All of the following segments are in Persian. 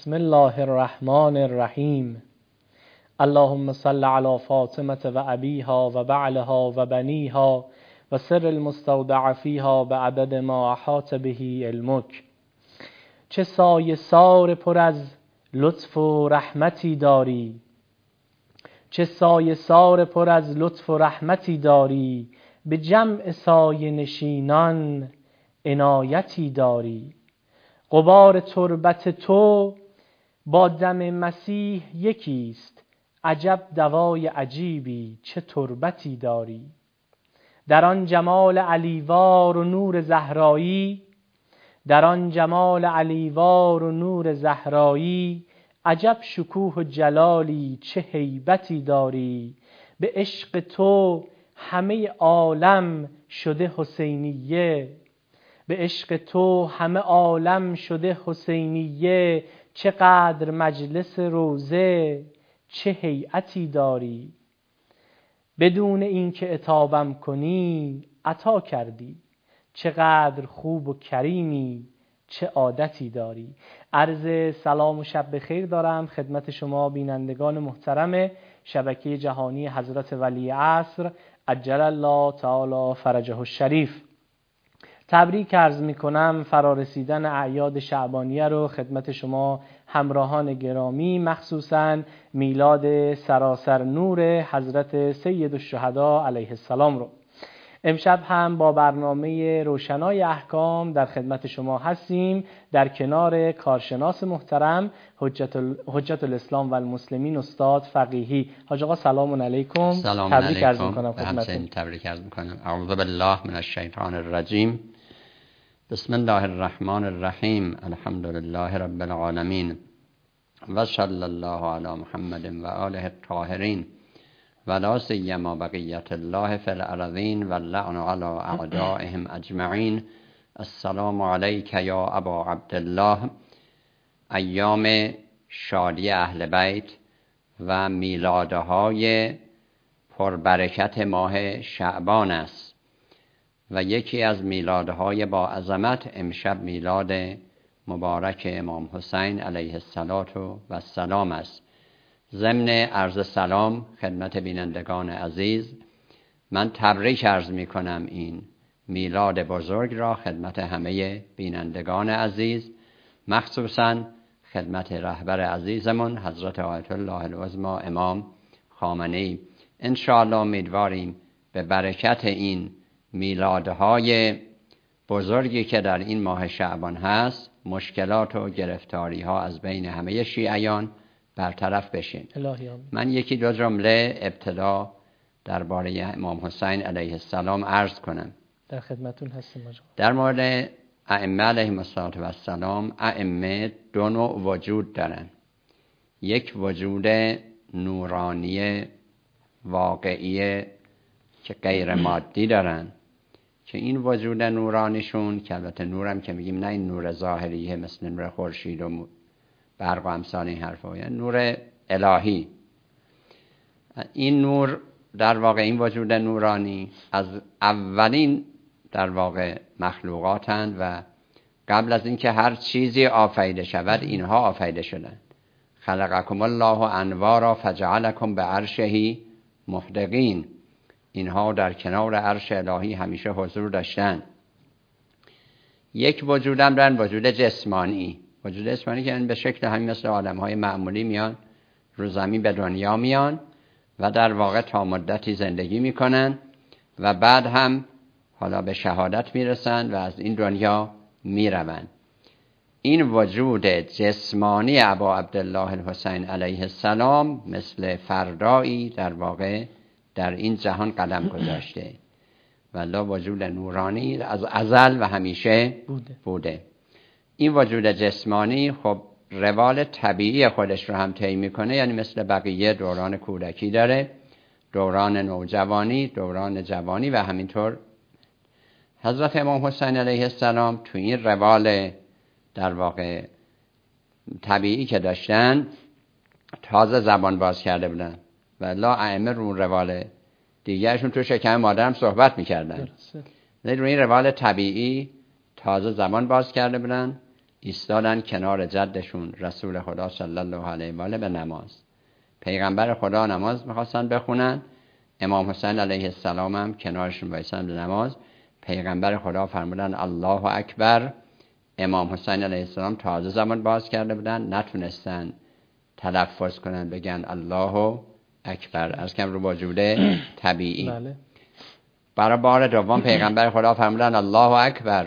بسم الله الرحمن الرحیم. اللهم صل علی فاطمة و ابیها و بعلها و بنیها و سر المستودع فیها بعدد ما احاط به علمک. چه سایه سار پر از لطف و رحمتی داری، چه سایه سار پر از لطف و رحمتی داری، به جمع سایه نشینان عنایتی داری. غبار تربت تو با دم مسیح یکیست، عجب دوای عجیبی چه تربتی داری. در آن جمال علیوار و نور زهرایی، در آن جمال علیوار و نور زهرایی، عجب شکوه و جلالی چه هیبتی داری. به عشق تو همه عالم شده حسینیه، به عشق تو همه عالم شده حسینیه. چقدر مجلس روضه چه هیئتی داری. بدون اینکه عتابم کنی عطا کردی، چقدر خوب و کریمی چه عادتی داری. عرض سلام و شب بخیر دارم خدمت شما بینندگان محترم شبکه جهانی حضرت ولی عصر عجل الله تعالی فرجه الشریف. تبریک عرض می کنم فرارسیدن اعیاد شعبانیه رو خدمت شما همراهان گرامی، مخصوصاً میلاد سراسر نور حضرت سید الشهدا علیه السلام رو. امشب هم با برنامه روشنای احکام در خدمت شما هستیم، در کنار کارشناس محترم حجت الاسلام و المسلمین استاد فقیهی. حاج آقا سلام علیکم. سلام علیکم. تبریک عرض می‌کنم خدمتتون. تبریک عرض می‌کنم. اعوذ بالله من الشیطان الرجیم. بسم الله الرحمن الرحیم. الحمد لله رب العالمین و صلی الله علی محمد و آله الطاهرین و لا سیما بقیت الله فی الارضین و اللعن علی اعدائهم اجمعین. السلام علیک یا ابا عبدالله. ایام شادی اهل بیت و میلادهای پربرکت ماه شعبان است و یکی از میلادهای با عظمت امشب میلاد مبارک امام حسین علیه السلام است. ضمن عرض سلام خدمت بینندگان عزیز، من تبریک عرض می کنم این میلاد بزرگ را خدمت همه بینندگان عزیز، مخصوصاً خدمت رهبر عزیزمون حضرت آیت الله العظمی امام خامنه‌ای. انشاءالله امیدواریم به برکت این میلادهای بزرگی که در این ماه شعبان هست مشکلات و گرفتاری ها از بین همه شیعیان برطرف بشین. من یکی دو جمله ابتدا درباره امام حسین علیه السلام عرض کنم. در خدمتون هستیم. در مورد ائمه علیهم السلام، ائمه دو نوع وجود دارن. یک وجود نورانی واقعی که غیر مادی دارن که این وجود نورانیشون، که البته نورم که میگیم نه این نور ظاهریه مثل نور خورشید و برق و امثال این حرفا، یعنی نور الهی. این نور در واقع، این وجود نورانی از اولین در واقع مخلوقاتند و قبل از اینکه هر چیزی آفریده شود اینها آفریده شدند. خلقکم الله انوارا فجعلکم به عرشه محدقین. اینها در کنار عرش الهی همیشه حضور داشتند. یک وجودم دارن، وجود جسمانی. وجود جسمانی که به شکل همین مثل آدم‌های معمولی میان رو زمین به دنیا میان و در واقع تا مدتی زندگی میکنن و بعد هم حالا به شهادت میرسن و از این دنیا میروند. این وجود جسمانی ابا عبدالله الحسین علیه السلام مثل فردایی در واقع در این جهان قدم گذاشته، ولی وجود نورانی از ازل و همیشه بوده. این وجود جسمانی خب روال طبیعی خودش رو هم طی میکنه، یعنی مثل بقیه دوران کودکی داره، دوران نوجوانی، دوران جوانی و همینطور. حضرت امام حسین علیه السلام تو این روال در واقع طبیعی که داشتن تازه زبان باز کرده بودن و لا ائمه رو روال دیگرشون تو شکم مادرم صحبت میکردن، روی این روال طبیعی تازه زبان باز کرده بودن. ایستادن کنار جدشون رسول خدا صلی الله علیه و آله به نماز. پیغمبر خدا نماز میخواستن بخونن، امام حسین علیه السلام هم کنارشون وایسادن به نماز. پیغمبر خدا فرمودن الله اکبر. امام حسین علیه السلام تازه زبان باز کرده بودن، نتونستن تلفظ کنن بگن الله اکبر، از کم رو وجود طبیعی. بله. برای بار دوم پیغمبر خدا فرمودن الله اکبر.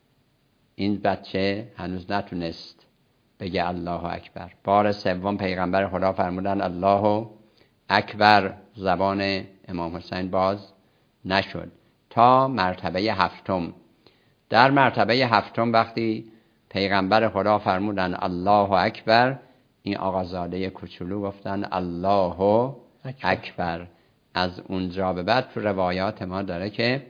این بچه هنوز نتونست بگه الله اکبر. بار سوم پیغمبر خدا فرمودن الله اکبر، زبان امام حسین باز نشد تا مرتبه هفتم. در مرتبه هفتم وقتی پیغمبر خدا فرمودن الله اکبر، این آقازاده کوچولو گفتن الله اکبر. از اونجا به بعد تو روایات ما داره که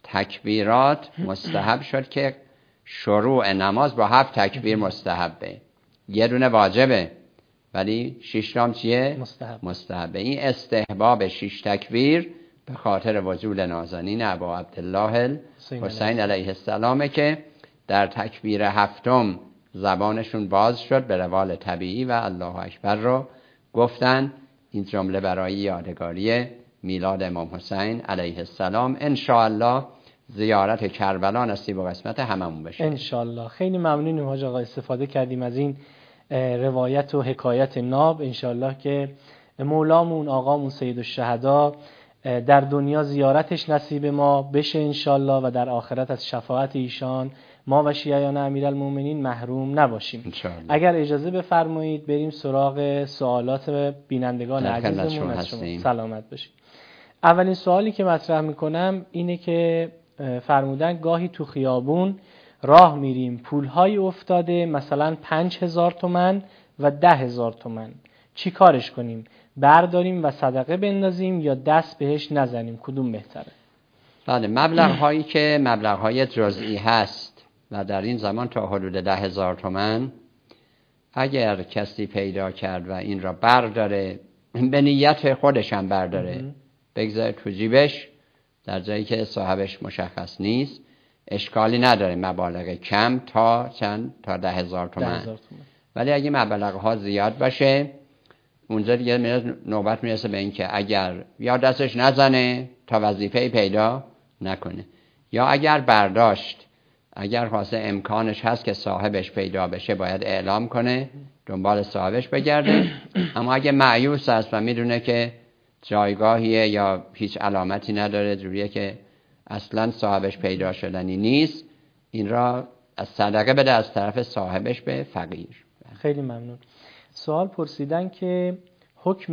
تکبیرات مستحب شد که شروع نماز با 7 تکبیر مستحبه، یه دونه واجبه ولی 6 تام چیه؟ مستحبه. این استحباب 6 تکبیر به خاطر وجود نازنین ابا عبدالله حسین علیه السلامه که در تکبیر هفتم زبانشون باز شد به روال طبیعی و الله اکبر رو گفتن. این جمله برای یادگاری میلاد امام حسین علیه السلام. انشاءالله زیارت کربلا نصیب و قسمت هممون بشه انشاءالله. خیلی ممنونیم حاج آقا، استفاده کردیم از این روایت و حکایت ناب. انشاءالله که مولامون آقامون سید الشهدا در دنیا زیارتش نصیب ما بشه انشاءالله و در آخرت از شفاعت ایشان ما و شیعیان امیرالمومنین محروم نباشیم انشاءالله. اگر اجازه بفرمایید بریم سراغ سوالات بینندگان عزیزمون از شما. سلامت باشید. اولین سوالی که مطرح میکنم اینه که فرمودن گاهی تو خیابون راه میریم پولهای افتاده مثلا 5000 تومان و 10,000 تومان، چی کارش کنیم؟ برداریم و صدقه بندازیم یا دست بهش نزنیم؟ کدوم بهتره؟ بله، مبلغ که مبلغ جزئی هست و در این زمان تا حدود 10,000 تومان اگر کسی پیدا کرد و این را برداره به نیت خودش هم برداره بگذاره تو جیبش در جایی که صاحبش مشخص نیست اشکالی نداره، مبالغ کم تا چند تا 10,000 تومان. ولی اگه مبلغ ها زیاد باشه اونجا دیگه نوبت میرسه به این که اگر یا دستش نزنه تا وظیفه پیدا نکنه، یا اگر برداشت اگر خواسته امکانش هست که صاحبش پیدا بشه باید اعلام کنه دنبال صاحبش بگرده. اما اگه مایوس است و میدونه که جایگاهیه یا هیچ علامتی نداره جوریه که اصلا صاحبش پیدا شدنی نیست، این را از صدقه بده از طرف صاحبش به فقیر. خیلی ممنون. سوال پرسیدن که حکم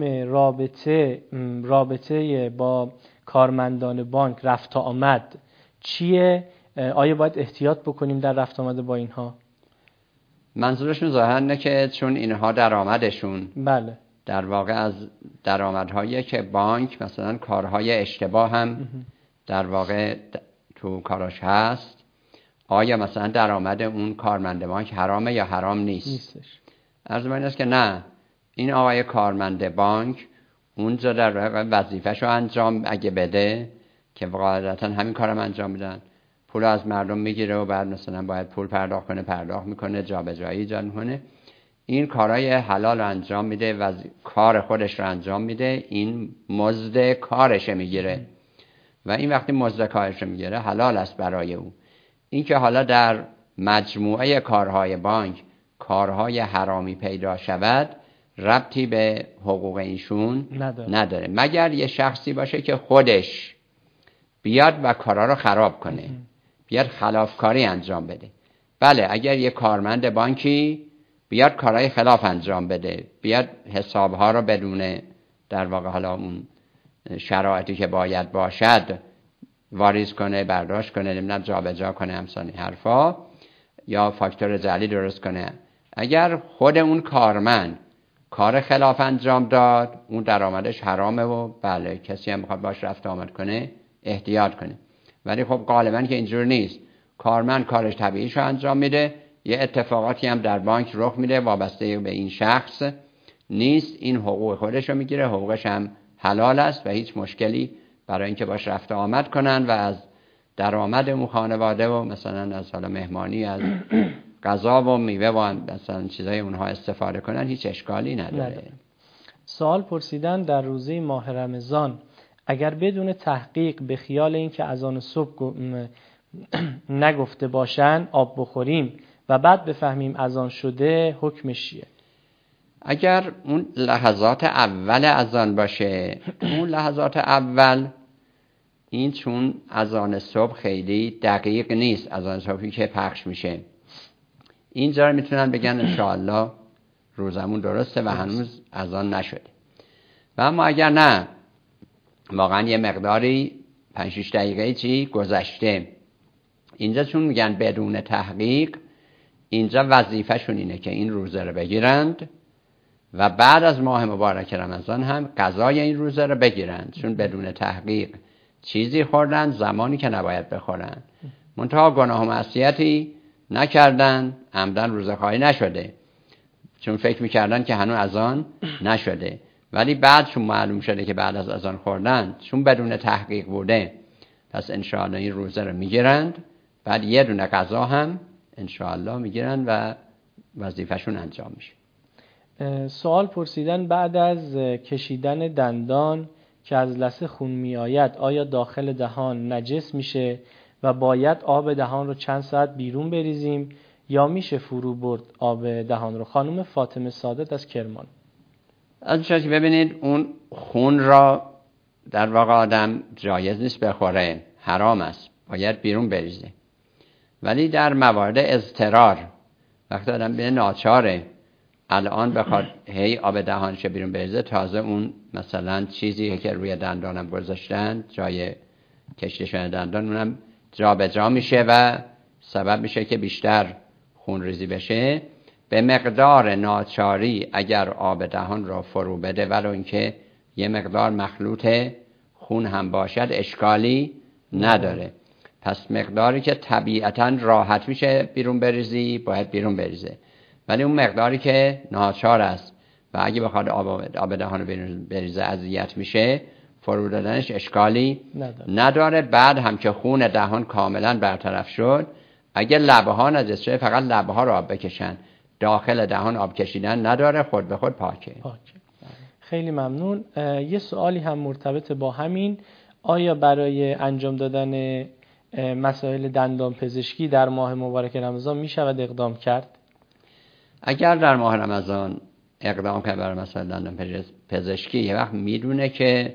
رابطه با کارمندان بانک رفت آمد چیه؟ آیا باید احتیاط بکنیم در رفت آمد با اینها؟ منظورشون ظاهرا اینه که چون اینها درآمدشون بله در واقع از درآمدهایی که بانک مثلا کارهای اشتباه هم در واقع تو کاراش هست، آیا مثلا درآمد اون کارمند بانک حرامه یا حرام نیستش؟ عرض من است که نه، این آقای کارمند بانک اونجا در واقع وظیفه‌شو انجام اگه بده که قاعدتا همین کارم انجام میدن، پول از مردم میگیره و بعد مثلا باید پول پرداخت میکنه جابجایی ایجاد میکنه، این کارهای حلال رو انجام میده و کار خودش رو انجام میده، این مزد کارش میگیره و این وقتی مزد کارش میگیره حلال است برای او. این که حالا در مجموعه کارهای بانک کارهای حرامی پیدا شود ربطی به حقوق ایشون نداره، مگر یه شخصی باشه که خودش بیاد و کارها رو خراب کنه، بیاد خلافکاری انجام بده. بله، اگر یه کارمند بانکی بیاد کارهای خلاف انجام بده، بیاد حسابها رو بدون در واقع حالا اون شرایطی که باید باشد واریز کنه، برداشت کنه، نمیدونم جابجا کنه، امثال حرفا، یا فاکتور جعلی درست کنه، اگر خود اون کارمند کار خلاف انجام داد اون درآمدش حرامه و بله کسی هم بخواد باش رفت آمد کنه احتیاط کنه. ولی خب غالبا که اینجور نیست، کارمند کارش طبیعیشو انجام میده، یه اتفاقاتی هم در بانک رخ میده وابسته به این شخص نیست، این حقوق خودشو میگیره، حقوقش هم حلال است و هیچ مشکلی برای اینکه باش رفت آمد کنن و از درآمد اون خانواده و مثلا از حالا مهمانی از غذا و میوه و مثلا چیزای اونها استفاده کنن هیچ اشکالی نداره. سوال پرسیدن در روزه ماه رمضان اگر بدون تحقیق به خیال اینکه اذان صبح نگفته باشن آب بخوریم و بعد بفهمیم اذان شده حکمش چیه؟ اگر اون لحظات اول اذان باشه، اون لحظات اول این چون اذان صبح خیلی دقیق نیست، اذان صبحی که پخش میشه اینجا میتونن بگن انشاءالله روزمون درسته و هنوز اذان نشده. و اما اگر نه واقعا یه مقداری 5-6 دقیقه چی گذشته، اینجا چون میگن بدون تحقیق، اینجا وظیفه‌شون اینه که این روزه رو بگیرند و بعد از ماه مبارک رمضان هم قضای این روزه رو بگیرند، چون بدون تحقیق چیزی خوردن زمانی که نباید بخورن، منتها گناه و معصیتی نکردن، عمدن روزه‌خواری نشده چون فکر میکردن که هنوز اذان نشده، ولی بعد چون معلوم شده که بعد از اذان خوردن، چون بدون تحقیق بوده، پس انشاءالله این روزه رو میگیرند، بعد یه دونه قضا هم انشاءالله میگیرند و وظیفه‌شون انجام میشه. سوال پرسیدن بعد از کشیدن دندان که از لثه خون می آید آیا داخل دهان نجس میشه و باید آب دهان رو چند ساعت بیرون بریزیم یا میشه فرو برد آب دهان رو؟ خانم فاطمه سادات از کرمان. از که ببینید اون خون را در واقع آدم جایز نیست بخوره، حرام است، باید بیرون بریزه. ولی در موارد اضطرار وقتی آدم به ناچاره الان بخواد هی آب دهانش بیرون بریزه، تازه اون مثلا چیزی که روی دندانم گذاشتن جای کشیده شدن دندان اونم جا به جا میشه و سبب میشه که بیشتر خون ریزی بشه. به مقدار ناچاری اگر آب دهان را فرو بده ولو اینکه یه مقدار مخلوط خون هم باشد اشکالی نداره. پس مقداری که طبیعتاً راحت میشه بیرون بریزی باید بیرون بریزه، ولی اون مقداری که ناچار است و اگه بخواد آب دهان رو بریزه اذیت میشه، فرو دادنش اشکالی نداره. بعد هم که خون دهان کاملا برطرف شد، اگه لبه ها نجس شده فقط لبه ها رو آب بکشن، داخل دهان آب کشیدن نداره، خود به خود پاکه. خیلی ممنون. یه سوالی هم مرتبط با همین، آیا برای انجام دادن مسائل دندان پزشکی در ماه مبارک رمضان می شود اقدام کرد؟ اگر در ماه رمضان اقدام کرد برای مسائل دندان پزشکی، یه وقت میدونه که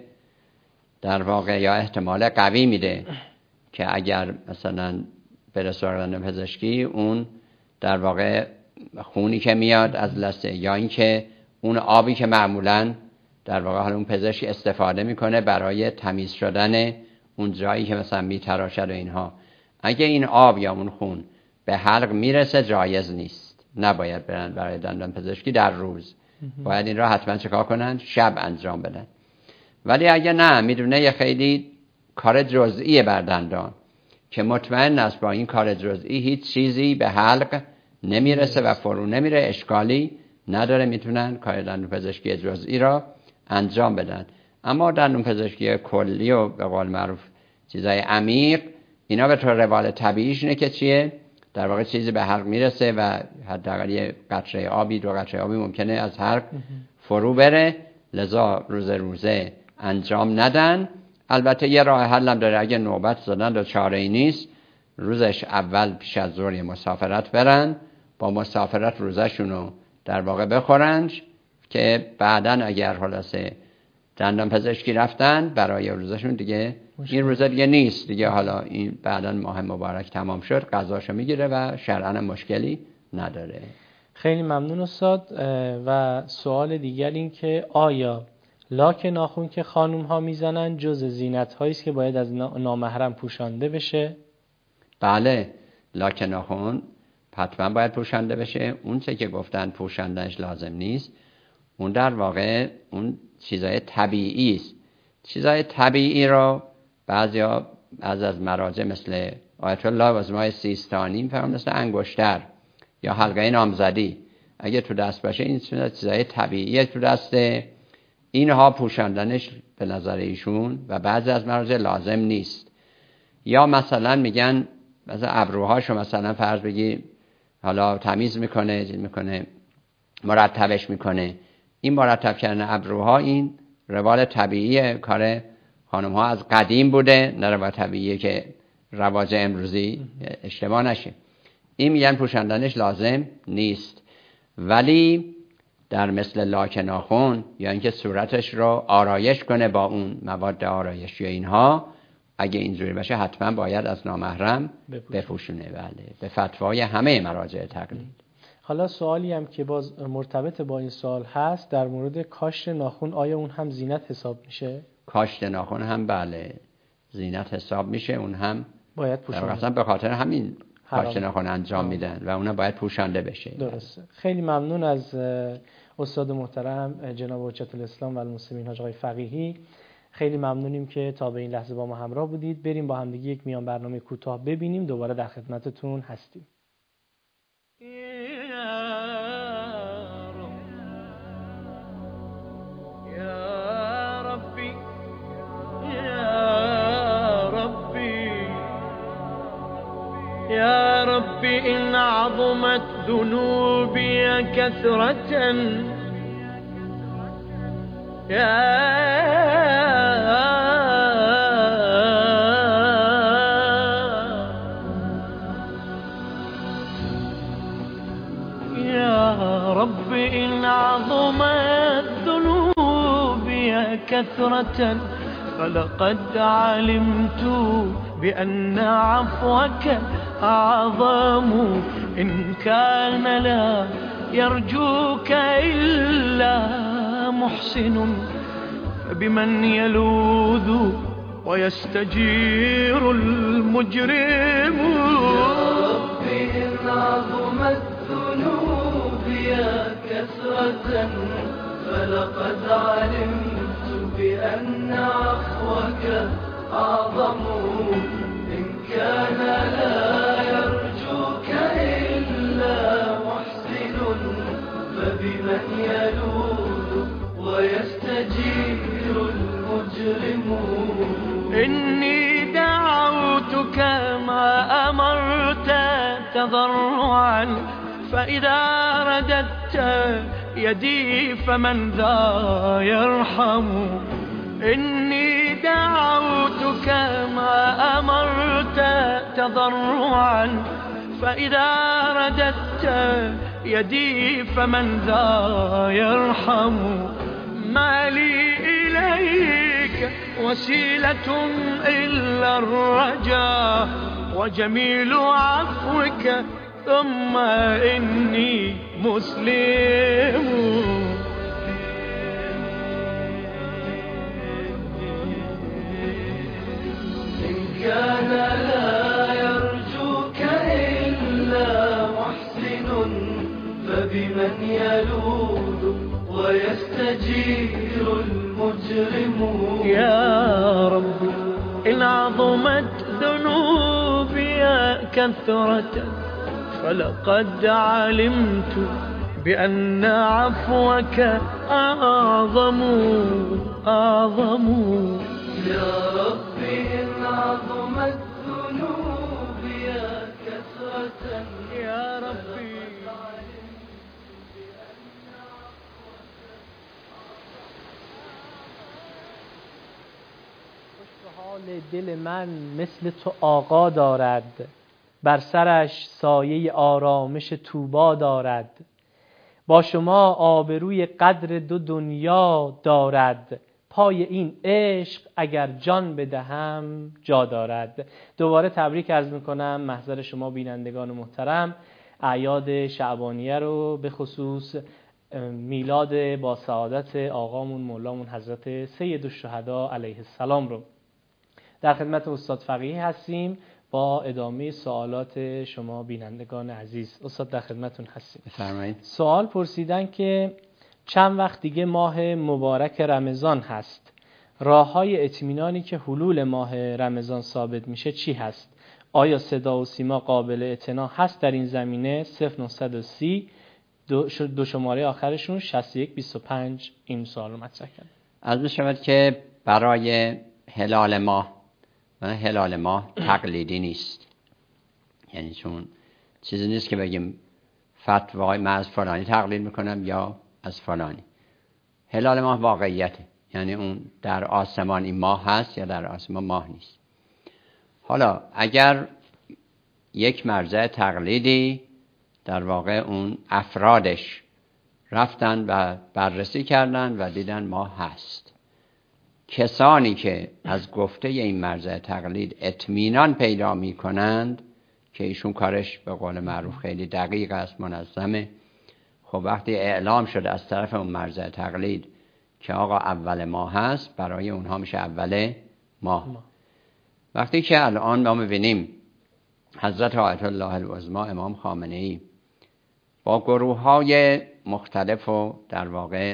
در واقع یا احتمال قوی میده که اگر مثلا بره سراغ دندان پزشکی، اون در واقع خونی که میاد از لثه یا اینکه اون آبی که معمولاً در واقع حالا اون پزشک استفاده میکنه برای تمیز شدن اون جایی که مثلا میتراشد و اینها، اگه این آب یا اون خون به حلق میرسه جایز نیست، نباید برن برای دندان پزشکی در روز، باید این را حتما چکار کنن؟ شب انجام بدن. ولی اگه نه میدونه یه خیلی کار جزئیه بر دندان که مطمئن است با این کار جزئی هیچ چیزی به حلق نمیرسه و فرو نمیره، اشکالی نداره، میتونن کار دندون پزشکی جزئی را انجام بدن. اما دندون پزشکی کلی و به قول معروف چیزای عمیق، اینا به طور روال طبیعیش اینه که چیه؟ در واقع چیزی به حلق میرسه و حداقل یه قطره آبی 2 قطره آبی ممکنه از حلق فرو بره، لذا روزه انجام ندن. البته یه راه حل هم داره، اگه نوبت زدن و چاره‌ای نیست، روزش اول پیش از ظهر مسافرت برن، با مسافرت روزشونو در واقع بخورنش که بعدن اگر خلاصه دندان پزشکی رفتن برای روزشون دیگه این روزه دیگه نیست دیگه، حالا این بعدن ماه مبارک تمام شد قضاشو میگیره و شرعاً مشکلی نداره. خیلی ممنون استاد. و سوال دیگر این که آیا لاک ناخن که خانوم ها میزنن جز زینت هایی است که باید از نامحرم پوشانده بشه؟ بله، لاک ناخن حتما باید پوشانده بشه. اون چه که گفتن پوشاندنش لازم نیست، اون در واقع اون چیزای طبیعی است. چیزای طبیعی رو بعضیا از مراجع مثل آیت الله وزمای سیستانی میفهمن، مثل انگشتر یا حلقه نامزدی اگه تو دست باشه این چیزای طبیعیه تو دسته، اینها پوشاندنش به نظر ایشون و بعضی از مراجع لازم نیست. یا مثلا میگن مثلا ابروهاشو مثلا فرض بگی حالا تمیز میکنه مرتبش میکنه. این مرتب کردن ابروها این روال طبیعی کار خانم ها از قدیم بوده، نه روال طبیعیه که رواج امروزی اشتباه نشه. این میگن پوشاندنش لازم نیست، ولی در مثل لاک ناخن یا اینکه صورتش رو آرایش کنه با اون مواد آرایشی و اینها، اگه اینجوری باشه حتما باید از نامحرم بپوشونه. بله، به فتوای همه مراجع تقلید. حالا سوالی هم که باز مرتبط با این سوال هست در مورد کاشت ناخن، آیا اون هم زینت حساب میشه؟ کاشت ناخن هم بله زینت حساب میشه، اون هم باید پوشانده. اصلا به خاطر همین کاشت ناخن انجام میدن و اونم باید پوشانده بشه. درسته. خیلی ممنون از استاد محترم جناب حجت الاسلام و المسلمین حاج آقای فقیهی. خیلی ممنونیم که تا به این لحظه با ما همراه بودید. بریم با همدیگه یک میان برنامه کوتاه ببینیم، دوباره در خدمتتون هستیم. يا رب إن عظمت ذنوبي كثرة يا رب إن عظمت ذنوبي كثرة فلقد علمت بأن عفوك أعظم إن كان لا يرجوك إلا محسن فبمن يلوذ ويستجير المجرم. يا رب إن عظمت ذنوبي كثرة فلقد علمت بأن عفوك أعظم إن كان لا يرجوك إلا محسن فبمن يلوذ ويستجير المجرم. إني دعوتك ما أمرت تضرعا فإذا رددت يدي فمن ذا يرحم. إني دعوتك ما أمرت تضرعا فإذا رددت يدي فمن ذا يرحم. ما لي إليك وسيلة إلا الرجاء وجميل عفوك ثم إني مسلم. كان لا يرجوك إلا محسن فبمن يلوذ ويستجير المجرم. يا رب إن عظمت ذنوبي كثرة فلقد علمت بأن عفوك أعظم. يا رب إن عظمت ذنوبي كثرة يا ربي. حال دل من مثل تو آقا دارد، بر سرش سایه آرامش طوبا دارد. با شما آبروی قدر دو دنیا دارد، پای این عشق اگر جان بدهم جا دارد. دوباره تبریک عرض میکنم محضر شما بینندگان محترم اعیاد شعبانیه رو، به خصوص میلاد با سعادت آقامون مولامون حضرت سید الشهدا علیه السلام رو. در خدمت استاد فقیهی هستیم با ادامه سوالات شما بینندگان عزیز. استاد در خدمتون هستیم. بفرمایید. سوال پرسیدن که چند وقت دیگه ماه مبارک رمضان هست، راه‌های اطمینانی که حلول ماه رمضان ثابت میشه چی هست؟ آیا صدا و سیما قابل اعتنا هست در این زمینه؟ 0930 دو شماره آخرشون 6125 این سوال رو مطرح کرد. عرض می‌شود که برای هلال ماه تقلیدی نیست، یعنی چون چیزی نیست که بگیم فتوای من از فلانی تقلید میکنم یا از فلانی. هلال ماه واقعیته، یعنی اون در آسمان این ماه هست یا در آسمان ماه نیست. حالا اگر یک مرجع تقلیدی در واقع اون افرادش رفتن و بررسی کردن و دیدن ماه هست، کسانی که از گفته این مرجع تقلید اطمینان پیدا می کنند که ایشون کارش به قول معروف خیلی دقیق است، منظمه، خب وقتی اعلام شده از طرف اون مرجع تقلید که آقا اول ماه هست، برای اونها میشه اول ماه. وقتی که الان ما می‌بینیم حضرت آیت الله العظمی امام خامنه‌ای با گروه‌های مختلف و در واقع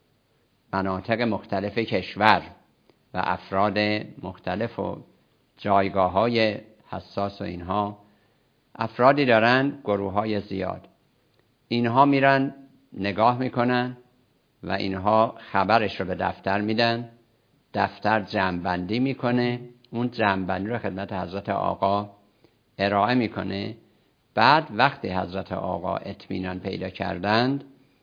مناطق مختلف کشور و افراد مختلف و جایگاه‌های حساس و اینها، افرادی دارن، گروه‌های زیاد، اینها میرن نگاه میکنن و اینها خبرش رو به دفتر میدن، دفتر جمع‌بندی میکنه، اون جمع‌بندی رو خدمت حضرت آقا ارائه میکنه. بعد وقتی حضرت آقا اطمینان پیدا کردند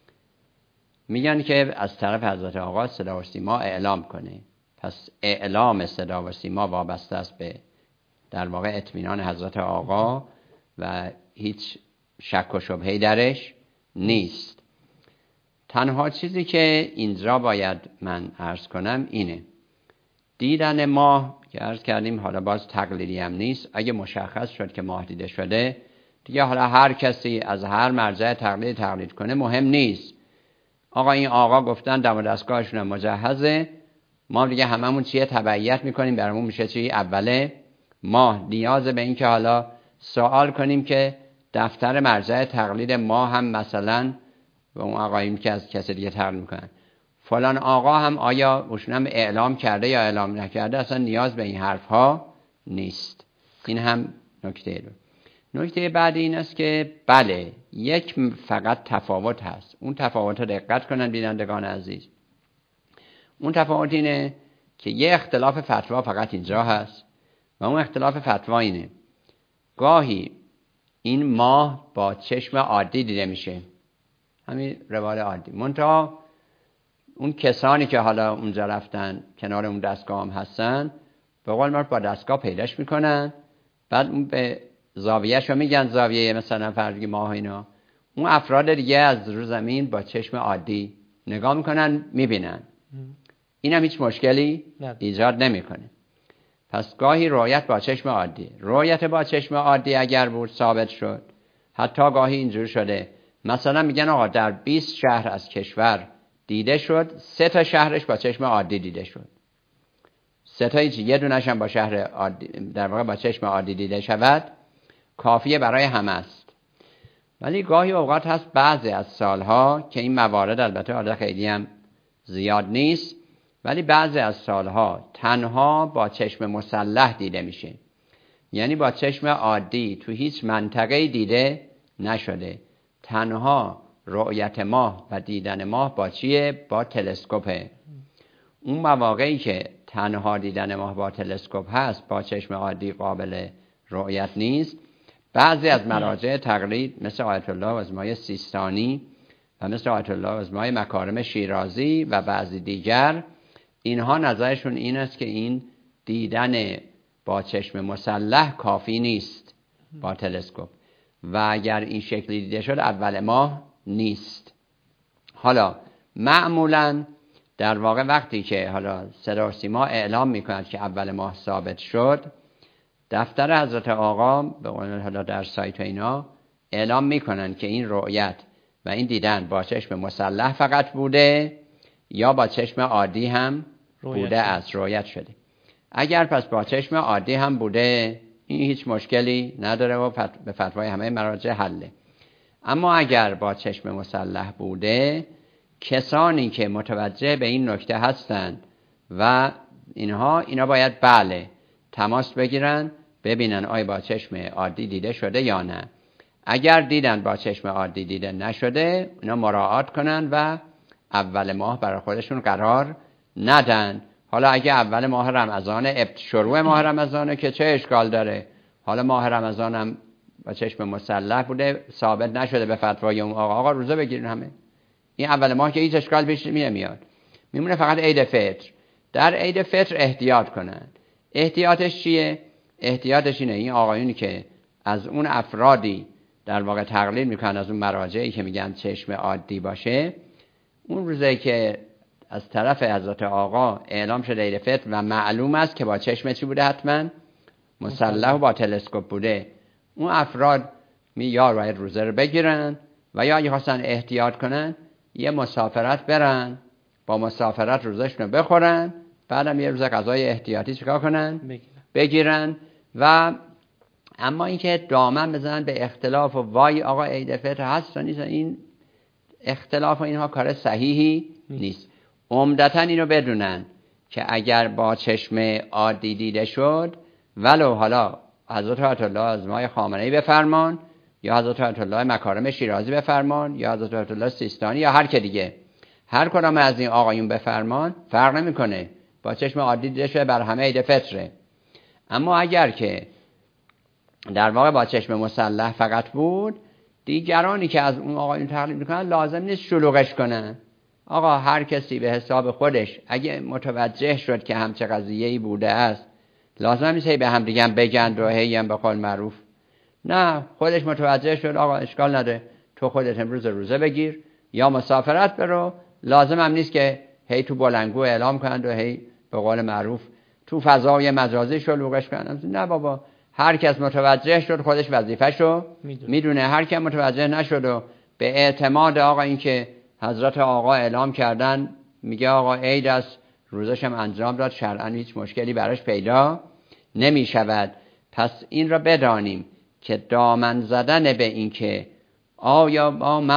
میگن که از طرف حضرت آقا صدا و سیما اعلام کنه. پس اعلام صدا و سیما وابسته است به در واقع اطمینان حضرت آقا و هیچ شک و شبهه‌ای درش نیست. تنها چیزی که اینجا باید من عرض کنم اینه، دیدن ماه که عرض کردیم حالا باز تقلیدی هم نیست، اگه مشخص شد که ماه دیده شده دیگه حالا هر کسی از هر مرجع تقلید کنه مهم نیست. آقا این آقا گفتن دم و دستگاهشون مجهزه، ما دیگه هممون چیه تبعیت میکنیم، برامون میشه چی اول ماه. نیاز به این که حالا سوال کنیم که دفتر مرجع تقلید ما هم مثلا و اون آقاییم که از کسی دیگه تقلید میکنن فلان آقا هم آیا اوشون هم اعلام کرده یا اعلام نکرده، اصلا نیاز به این حرف ها نیست. این هم نکته دو. نکته بعدی این است که بله یک فقط تفاوت هست، اون تفاوت رو دقت کنن بینندگان عزیز. اون تفاوت اینه که یه اختلاف فتوا فقط اینجا هست و اون اختلاف فتوا اینه گاهی این ماه با چشم عادی دیده میشه، همین روال عادی، منتها اون کسانی که حالا اونجا رفتن کنار اون دستگاه هم هستن به قول مرد با دستگاه پیداش میکنن، بعد اون به زاویه‌ش رو میگن زاویه مثلا فرض ماه اینا، اون افراد دیگه از رو زمین با چشم عادی نگاه میکنن میبینن. این هم هیچ مشکلی ایجاد نمیکنه. پس گاهی رؤیت با چشم عادی، رؤیت با چشم عادی اگر بود ثابت شد، حتی گاهی اینجور شده مثلا میگن آقا در 20 شهر از کشور دیده شد، 3 تا شهرش با چشم عادی دیده شد، 3 تا یه دونش هم با شهر عادی در واقع با چشم عادی دیده شود کافیه برای همه است. ولی گاهی اوقات هست بعضی از سالها که این موارد البته عادت خیلی هم زیاد نیست، ولی بعضی از سالها تنها با چشم مسلح دیده میشه، یعنی با چشم عادی تو هیچ منطقه دیده نشده، تنها رؤیت ماه و دیدن ماه با چیه؟ با تلسکوپه. اون مواقعی که تنها دیدن ماه با تلسکوپ هست، با چشم عادی قابل رؤیت نیست، بعضی از مراجع تقلید مثل آیت الله عظمای سیستانی و مثل آیت الله عظمای مکارم شیرازی و بعضی دیگر، اینها نظرشون این است که این دیدن با چشم مسلح کافی نیست با تلسکوپ و اگر این شکلی دیده شد اول ماه نیست. حالا معمولاً در واقع وقتی که حالا صدا و سیما اعلام میکند که اول ماه ثابت شد، دفتر حضرت آقا به قول حالا در سایت اینا اعلام میکنن که این رؤیت و این دیدن با چشم مسلح فقط بوده یا با چشم عادی هم بوده است، رؤیت شده. اگر پس با چشم عادی هم بوده این هیچ مشکلی نداره و به فتوای همه مراجع حله. اما اگر با چشم مسلح بوده، کسانی که متوجه به این نکته هستند و اینا باید بله تماس بگیرن ببینن آیا با چشم عادی دیده شده یا نه. اگر دیدن با چشم عادی دیده نشده، اینا مراعات کنن و اول ماه برای خودشون قرار ندن. حالا اگه اول ماه رمضان شروع ماه رمضانه که چه اشکال داره، حالا ماه رمضان هم با چشم مسلح بوده، ثابت نشده به فتوای اون آقا روزه بگیرین همه. این اول ماه که هیچ اشکال پیش نمیاد، میمونه فقط عید فطر. در عید فطر احتیاط کنن. احتیاطش چیه؟ احتیاطش اینه این آقایونی که از اون افرادی در واقع تقلید میکنن، از اون مراجعی که میگن چشم عادی باشه، اون روزه که از طرف حضرت آقا اعلام شده عید فطر و معلوم است که با چشم چی بوده، حتما مسلح و با تلسکوپ بوده، اون افراد یا باید روزه رو بگیرن و یا اگه خواستن احتیاط کنن یه مسافرت برن، با مسافرت روزشون رو بخورن، بعدم یه روز غذای احتیاطی چیکار کنن؟ بگیرن. و اما اینکه دامن بزنن به اختلاف و وای آقا عید فطر هست و نیست، این اختلاف و اینها کار صحیحی نیست. عمدتاً اینو بدونن که اگر با چشم عادی دیده شد، ولو حالا حضرت آیت الله اعظم خامنه‌ای بفرمان یا حضرت آیت الله مکارم شیرازی بفرمان یا حضرت آیت الله سیستانی یا هر که دیگه، هر کدام از این آقایون بفرمان، فرق نمیکنه، با چشم عادی دیده شده بر همه عید فطره. اما اگر که در واقع با چشم مسلح فقط بود، دیگرانی که از اون آقایون تقلید میکنن لازم نیست شلوغش کنن. آقا هر کسی به حساب خودش اگه متوجه شد که همچه قضیه‌ای بوده است، لازم نیست به هم دیگه بگن و هی هم به قول معروف. نه، خودش متوجه شد آقا اشکال نداره، تو خودت امروز روزه بگیر یا مسافرت برو، لازم هم نیست که هی تو بلندگو اعلام کنند و هی به قول معروف تو فضای مجازی شلوغش کنند. نه بابا، هر کس متوجه شد خودش وظیفه‌شو میدونه. هر کس متوجه نشد و به اعتماد آقا این که حضرت آقا اعلام کردن میگه آقا عید است، روزش هم انجام داد، شرعاً هیچ مشکلی براش پیدا نمی شود. پس این را بدانیم که دامن زدن به این که آیا من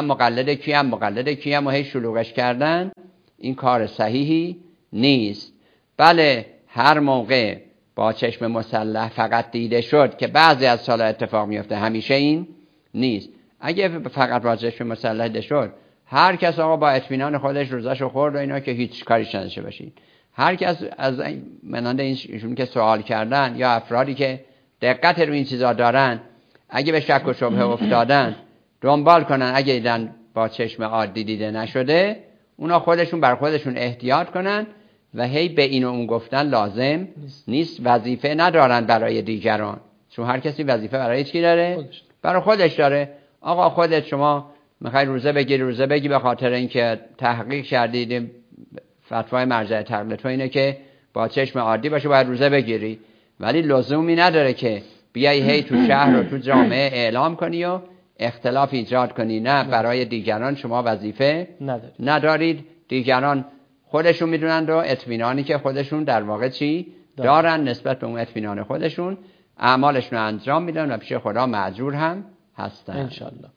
مقلد کیم و هی شلوغش کردن، این کار صحیحی نیست. بله، هر موقع با چشم مسلح فقط دیده شد که بعضی از سالا اتفاق میفته، همیشه این نیست. اگه فقط با چشم مسلح دیده شد، هر کس آقا با اطمینان خودش روزشو خورد و اینا که هیچ کاریش نداشته باشید. هر کس از منانده اینشون که سوال کردن یا افرادی که دقت رو این چیزا دارن، اگه به شک و شبهه افتادن دنبال کنن، اگه دیدن با چشم عادی دیده نشده، اونا خودشون بر خودشون احتیاط کنن و هی به این و اون گفتن لازم نیست. وظیفه ندارن برای دیگران، چون هر کسی وظیفه برای چی داره؟ برای خودش داره. آقا خودت شما میخوای روزه بگی به خاطر اینکه تحقیق کردید فتوای مرجع تقلید تو اینه که با چشم عادی باشه باید روزه بگیری، ولی لزومی نداره که بیای هی تو شهر و تو جامعه اعلام کنی و اختلاف ایجاد کنی. نه، برای دیگران شما وظیفه ندارید. دیگران خودشون میدونند و اطمینانی که خودشون در واقع چی دارن نسبت به اون اطمینان خودشون اعمالشون رو انجام میدن و پیش خدا مأجور هم هستن انشالله.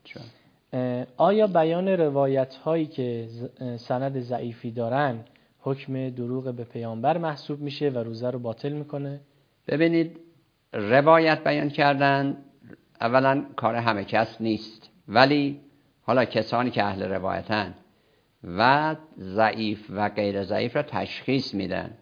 آیا بیان روایت هایی که سند ضعیفی دارن حکم دروغ به پیامبر محسوب میشه و روزه رو باطل میکنه؟ ببینید، روایت بیان کردن اولا کار همه کس نیست، ولی حالا کسانی که اهل روایتن و ضعیف و غیر ضعیف را تشخیص میدن.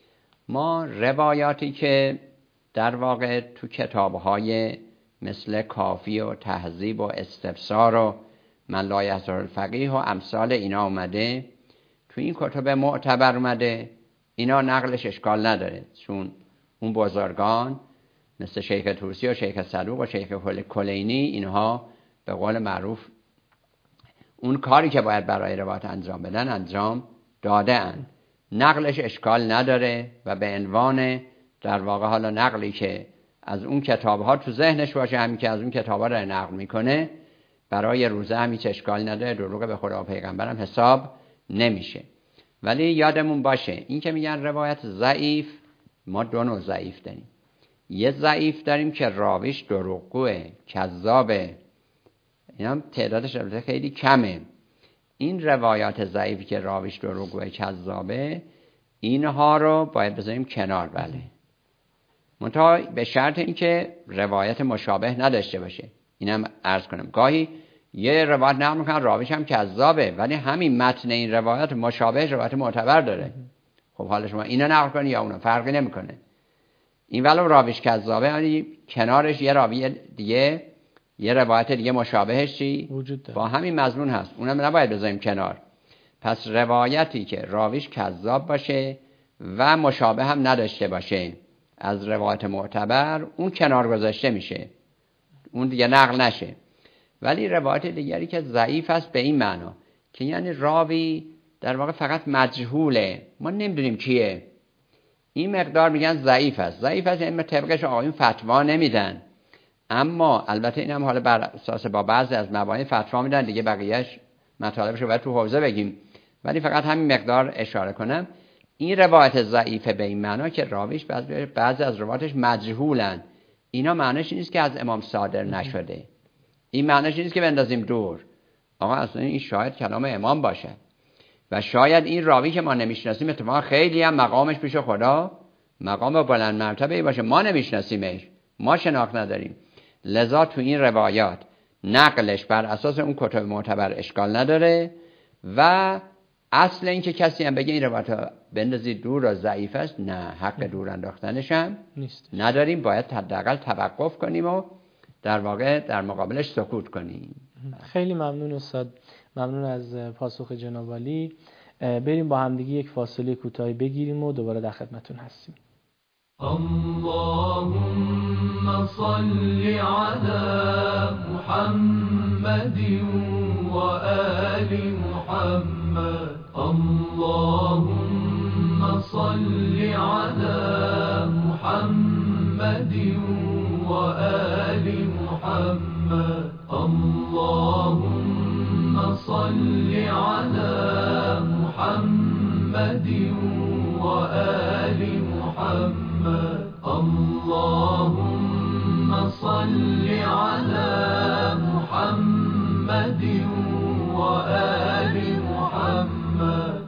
ما روایاتی که در واقع تو کتاب‌های مثل کافی و تهذیب و استبصار و من لا یحضر الفقیه و امثال اینا اومده، تو این کتب معتبر اومده، اینا نقلش اشکال نداره، چون اون بزرگان مثل شیخ طوسی و شیخ صدوق و شیخ کلینی اینها به قول معروف اون کاری که باید برای روایت انجام بدن انجام داده اند. نقلش اشکال نداره و به عنوان در واقع حالا نقلی که از اون کتاب‌ها تو ذهنش باشه، همین که از اون کتاب‌ها رو نقل میکنه، برای روزه هم هیچ اشکال نداره، دروغ به خدا و پیغمبرم حساب نمیشه. ولی یادمون باشه این که میگن روایت ضعیف، ما دو نوع ضعیف داریم. یه ضعیف داریم که راویش دروغگوه، کذابه، اینا تعدادش البته خیلی کمه. این روایات ضعیفی که راویش دروغگوه، کذابه، اینها رو باید بذاریم کنار. بله، منتها به شرط اینکه روایت مشابه نداشته باشه. اینم عرض کنم گاهی یه روایت نقل میکنن راویش هم کذابه، ولی همین متن این روایت مشابه روایت معتبر داره. خب حالا شما اینو نقل کنی یا اونو، فرقی نمیکنه. این ولو راویش کذابه، ولی کنارش یه راوی دیگه یه روایت دیگه مشابهش چی؟ وجود داره. با همین مضمون هست، اونم نباید بذاریم کنار. پس روایتی که راویش کذاب باشه و مشابه هم نداشته باشه از روایت معتبر، اون کنار گذاشته میشه، اون دیگه نقل نشه. ولی روایت دیگری که ضعیف است به این معنا که یعنی راوی در واقع فقط مجهوله، ما نمیدونیم کیه، این مقدار میگن ضعیف است. ضعیف است یعنی طبقش آقایون فتوا نمیدن، اما البته اینم حالا بر اساس با بعضی از مبانی فتوا میدن دیگه، بقیهش مطالبش رو باید تو حوزه بگیم، ولی فقط همین مقدار اشاره کنم. این روایت ضعیفه به این معنا که راویش بعضی از روایتش مجهولن. اینا معنیش نیست که از امام صادر نشده، این معنیش نیست که بندازیم دور، آقا اصلا این شاید کلام امام باشه و شاید این راوی که ما نمیشناسیم اتفاقا خیلی هم مقامش پیش خدا مقام بلند مرتبه‌ای باشه، ما نمیشناسیمش، ما شناخت نداریم. لذا تو این روایات نقلش بر اساس اون کتب معتبر اشکال نداره و اصل این که کسی هم بگه این روایت بندازید دور و ضعیف است، نه، حق دور انداختنش هم نیست، نداریم، باید حداقل توقف کنیم و در واقع در مقابلش سکوت کنیم. خیلی ممنون استاد، ممنون از پاسخ جناب عالی. بریم با همدیگه یک فاصله کوتاهی بگیریم و دوباره در خدمتتون هستیم. اللهم صل على محمد وآل محمد. اللهم صل على محمد وآل محمد. اللهم صل على محمد وآل محمد. اللهم صل على محمد وآل محمد.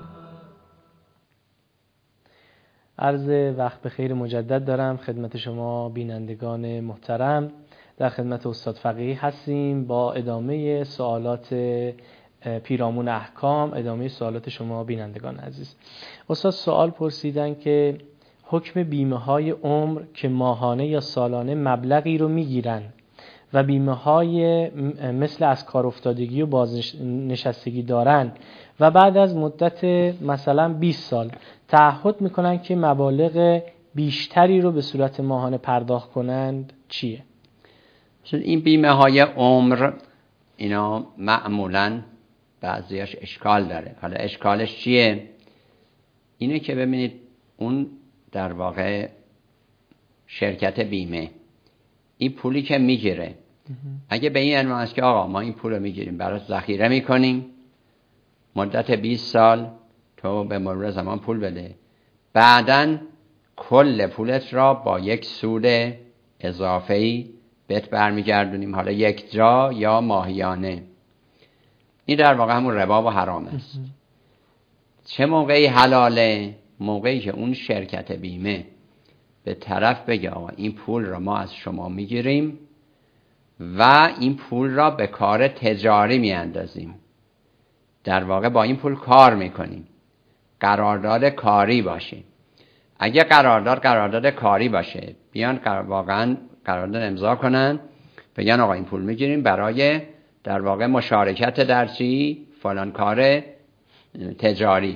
عرض وقت بخیر مجدد دارم خدمت شما بینندگان محترم. در خدمت استاد فقیه هستیم با ادامه سوالات پیرامون احکام، ادامه سوالات شما بینندگان عزیز. استاد سوال پرسیدن که حکم بیمه های عمر که ماهانه یا سالانه مبلغی رو میگیرن و بیمه های مثل از کار افتادگی و بازنشستگی دارن و بعد از مدت مثلا 20 سال تعهد میکنن که مبالغ بیشتری رو به صورت ماهانه پرداخت کنند، چیه؟ این بیمه های عمر اینا معمولاً بعضیاش اشکال داره. حالا اشکالش چیه؟ اینه که ببینید اون در واقع شرکت بیمه این پولی که میگیره اگه به این عنوان است که آقا ما این پول رو میگیریم برات ذخیره میکنیم مدت 20 سال تو به مرور زمان پول بده، بعداً کل پولت را با یک سود اضافه‌ای بهت برمیگردونیم، حالا یک جا یا ماهیانه. این در واقع همون ربا و حرام است. چه موقعی حلاله؟ موقعی که اون شرکت بیمه به طرف بگه آقا این پول را ما از شما میگیریم و این پول را به کار تجاری میاندازیم، در واقع با این پول کار میکنیم، قرارداد کاری باشه. اگه قرارداد کاری باشه بیان واقعا قرارداد امضا کنن بگن آقا این پول میگیریم برای در واقع مشارکت در چی؟ فلان کار تجاری.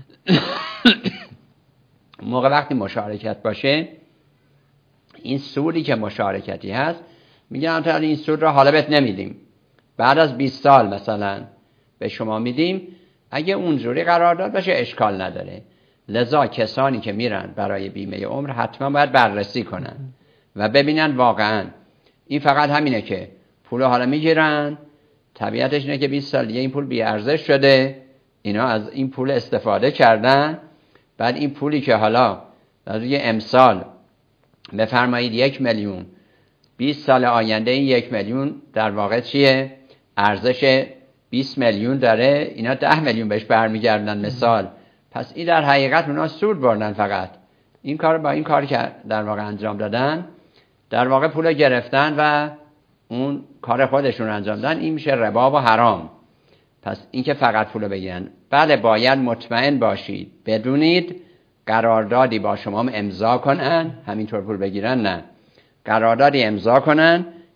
موقع وقتی مشارکت باشه این سودی که مشارکتی هست میگن تا این سود را حالا بهت نمیدیم، بعد از 20 سال مثلا به شما میدیم. اگه اونجوری قرارداد باشه اشکال نداره. لذا کسانی که میرن برای بیمه عمر حتما باید بررسی کنن و ببینن واقعا این فقط همینه که پول حالا میگیرن، طبیعتش اینه که 20 سال دیگه این پول بی ارزش شده، اینا از این پول استفاده کردن، بعد این پولی که حالا از یه امسال بفرمایید 1 میلیون، 20 سال آینده این 1 میلیون در واقع چیه؟ ارزش 20 میلیون داره، اینا 10 میلیون بهش برمیگردن مثال. پس این در حقیقت اونا سود بردن، فقط این کار با این کاری که در واقع انجام دادن در واقع پول گرفتن و اون کار خودشون انجام دادن. این میشه ربا و حرام. پس این که فقط پول بگیرن، بله باید مطمئن باشید بدونید قراردادی با شما امضا کنن، همینطور پول بگیرن نه، قراردادی امضا کنن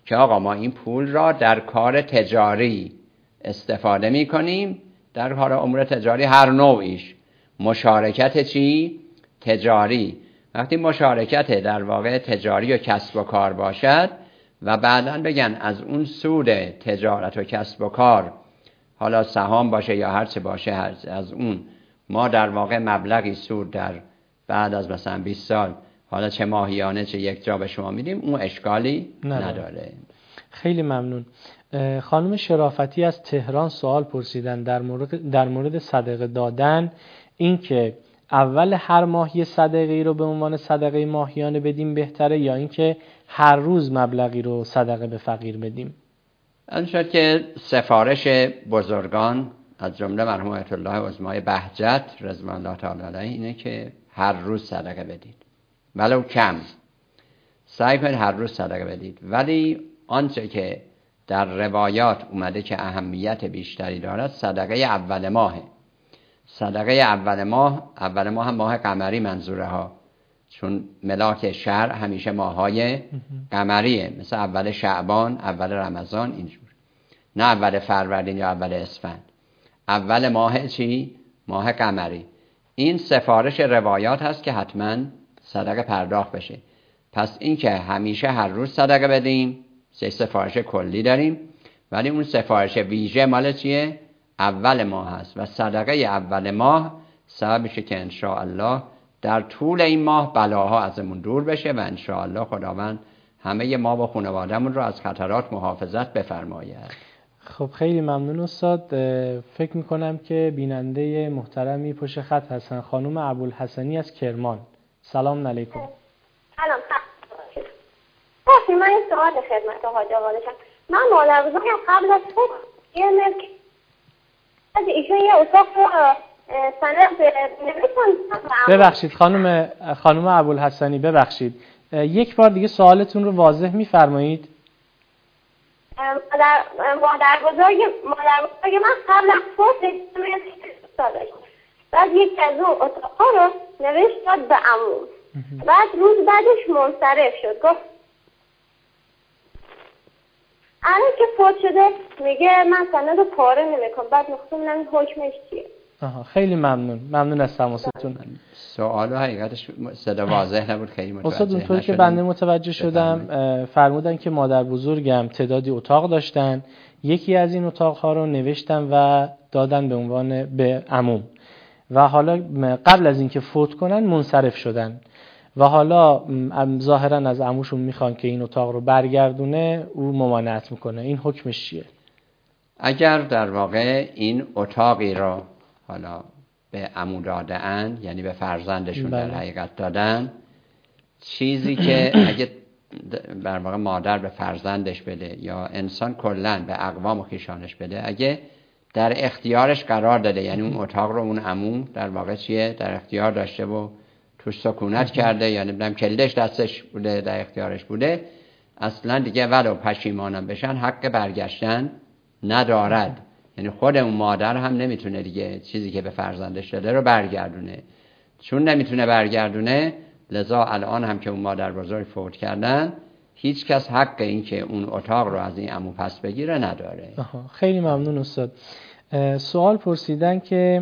که آقا ما این پول را در کار تجاری استفاده می کنیم، در کار امور تجاری هر نوعیش. مشارکت چی؟ تجاری. وقتی مشارکت در واقع تجاری و کسب و کار باشد و بعداً بگن از اون سود تجارت و کسب و کار، حالا سهام باشه یا هر چه باشه، از اون ما در واقع مبلغی سود در بعد از مثلا 20 سال، حالا چه ماهیانه چه یک جا به شما میدیم، اون اشکالی نداره. خیلی ممنون. خانم شرافتی از تهران سوال پرسیدن در مورد صدقه دادن، این که اول هر ماه یه صدقه‌ای رو به عنوان صدقه ماهیانه بدیم بهتره یا اینکه هر روز مبلغی رو صدقه به فقیر بدیم؟ انشاءالله که سفارش بزرگان از جمله مرحوم آیت الله عظمای بهجت رضوان الله تعالی علیه اینه که هر روز صدقه بدید، ولو کم سعی کنید هر روز صدقه بدید. ولی آنچه که در روایات اومده که اهمیت بیشتری دارد صدقه اول ماهه. صدقه اول ماه هم ماه قمری منظوره ها، چون ملاک شهر همیشه ماهای قمریه، مثل اول شعبان، اول رمضان، اینجور، نه اول فروردین یا اول اسفند. اول ماه چی؟ ماه قمری. این سفارش روایات هست که حتما صدقه پرداخت بشه. پس این که همیشه هر روز صدقه بدیم، سفارش کلی داریم، ولی اون سفارش ویژه مال چیه؟ اول ماه هست و صدقه اول ماه سبب میشه که انشاءالله در طول این ماه بلاها ازمون دور بشه و انشاءالله خداوند همه ما و خانواده‌مون رو از خطرات محافظت بفرماید. خب خیلی ممنون استاد. فکر میکنم که بیننده محترمی پشت خط هستن، خانم ابوالحسنی از کرمان. سلام علیکم. سلام. من این سوال خدمت حاج آقا داشتم. من مادر بزرگم قبل از فوت یه ملک از ایشون یه اتاق رو سند نوشتن. ببخشید خانم ابوالحسنی، ببخشید یک بار دیگه سوالتون رو واضح میفرمایید؟ مادر بزرگ من قبل از فوت داشت. بعد یکی از اون اتاق‌ها رو نوشت داد به عموم. بعد روز بعدش منصرف شد، گفت الان که فوت شده میگه من سند رو پاره نمیکنم. بعد میخواستم ببینم حکمش چیه. خیلی ممنون از تماستون. سوال حقیقتش صدا واضح نبود، خیلی متوجه استاد اونطوری که بنده متوجه شدم فرمودن که مادر بزرگم تعدادی اتاق داشتن، یکی از این اتاق‌ها رو نوشتن و دادن به عنوان به عموم و حالا قبل از اینکه فوت کنن منصرف شدن و حالا ظاهرا از عموشون میخوان که این اتاق رو برگردونه، او ممانعت میکنه. این حکمش چیه؟ اگر در واقع این اتاقی رو حالا به عمو دادن، یعنی به فرزندشون در حقیقت دادن، چیزی که اگه در واقع مادر به فرزندش بده یا انسان کلن به اقوام و خویشانش بده، اگه در اختیارش قرار داده، یعنی اون اتاق رو اون عمو در واقع چیه در اختیار داشته و توش سکونت کرده، یا نمیدونم کلدش دستش بوده، در اختیارش بوده، اصلا دیگه ولو پشیمانم بشن حق برگشتن ندارد. یعنی خود اون مادر هم نمیتونه دیگه چیزی که به فرزندش داده رو برگردونه. چون نمیتونه برگردونه، لذا الان هم که اون مادر بزرگ فوت کردن، هیچ کس حق این که اون اتاق رو از این عمو پس بگیره نداره. خیلی ممنون استاد. سوال پرسیدن که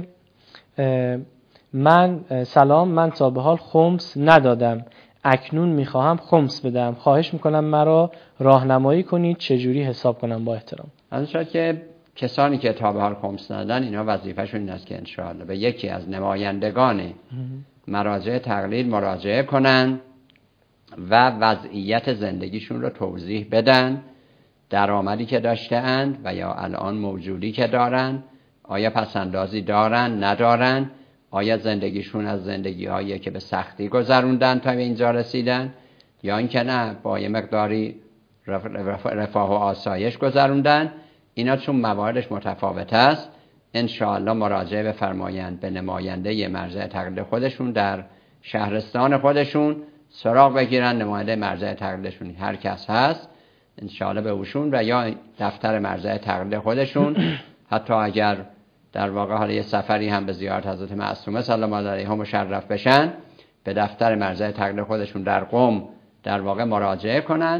من تا به حال خمس ندادم، اکنون میخواهم خمس بدم، خواهش میکنم مرا راهنمایی کنید چجوری حساب کنم با احترام. ازش که کسانی که تا به حال خمس ندادن، اینا وظیفه‌شون این است که انشاءالله به یکی از نمایندگان مراجع تقلید مراجعه کنن و وضعیت زندگیشون رو توضیح بدن، درآمدی که داشته‌اند و یا الان موجودی که دارن، آیا پسندازی دارن ندارن، آیا زندگیشون از زندگی‌هایی که به سختی گذروندن تا به اینجا رسیدن، یا اینکه نه با یه مقداری رفاه و آسایش گذروندن. اینا چون مواردش متفاوت است، انشاءالله مراجعه بفرمایند به نماینده مرجع تقلید خودشون در شهرستان خودشون، سراغ بگیرن نماینده مرجع تقلیدشون هر کس هست، انشاءالله به اوشون و یا دفتر مرجع تقلید خودشون. حتی اگر در واقع حالا یه سفری هم به زیارت حضرت معصومه سلام الله علیها مشرف بشن، به دفتر مرجع تقلید خودشون در قم در واقع مراجعه کنن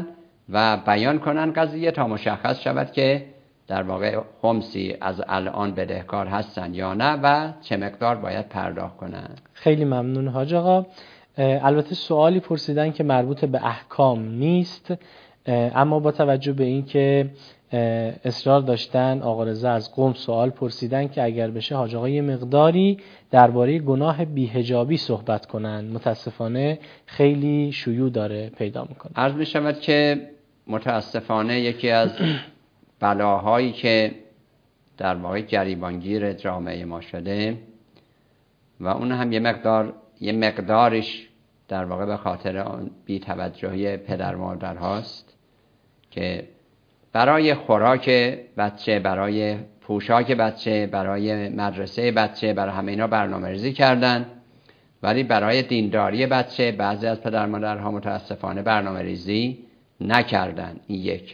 و بیان کنن قضیه تا مشخص شود که در واقع خمسی از الان بدهکار هستن یا نه و چه مقدار باید پرداخت کنن. خیلی ممنون حاج آقا. البته سوالی پرسیدن که مربوط به احکام نیست، اما با توجه به این که اصرار داشتن آقا رضا از قم سوال پرسیدن که اگر بشه حاج آقا یه مقداری درباره گناه بی‌حجابی صحبت کنن، متاسفانه خیلی شیوع داره پیدا میکنه. عرض می شود که متاسفانه یکی از بلاهایی که در واقع گریبانگیر جامعه ما شده و اون هم یه مقدارش در واقع به خاطر بی‌توجهی پدر مادر هاست که برای خوراک بچه، برای پوشاک بچه، برای مدرسه بچه، برای همه اینا برنامه‌ریزی کردن، ولی برای دینداری بچه بعضی از پدر مادرها متاسفانه برنامه‌ریزی نکردن. این یک.